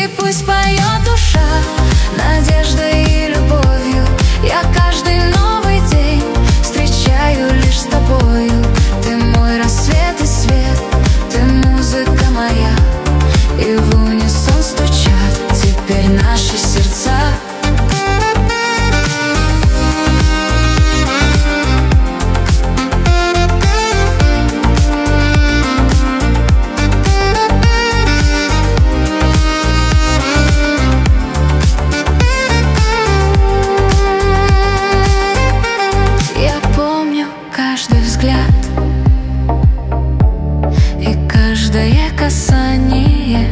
пусть поет душа надеждой и любовью. Я каждый новый день встречаю лишь с тобою. Ты мой рассвет и свет, ты музыка моя, и в унисон стучат теперь наши сердца. Каждый взгляд и каждое касание,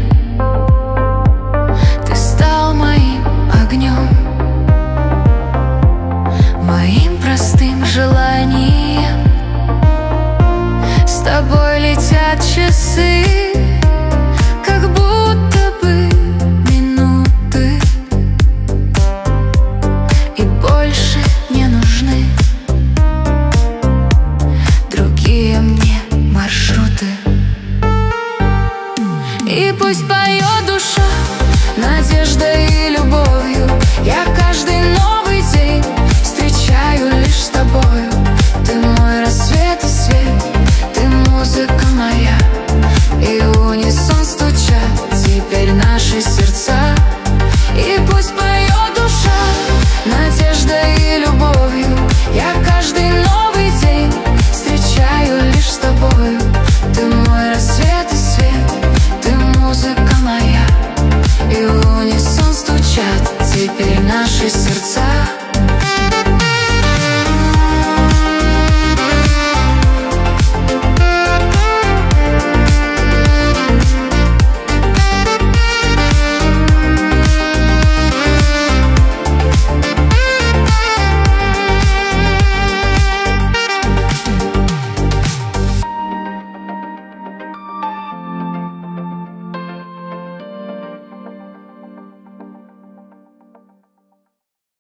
ты стал моим огнем, моим простым желанием. С тобой летят часы, как будто бы минуты, и больше не нужны мне маршруты. И пусть поет душа надеждой и любовью. Я каждый новый день встречаю лишь с тобою. Ты мой рассвет и свет, ты музыка моя, и в унисон стучат теперь наши сердца. И пусть поет душа надеждой и любовью. Я каждый новый день встречаю лишь с тобою. Ты мой рассвет и свет, ты музыка моя, и в унисон стучат теперь наши сердца.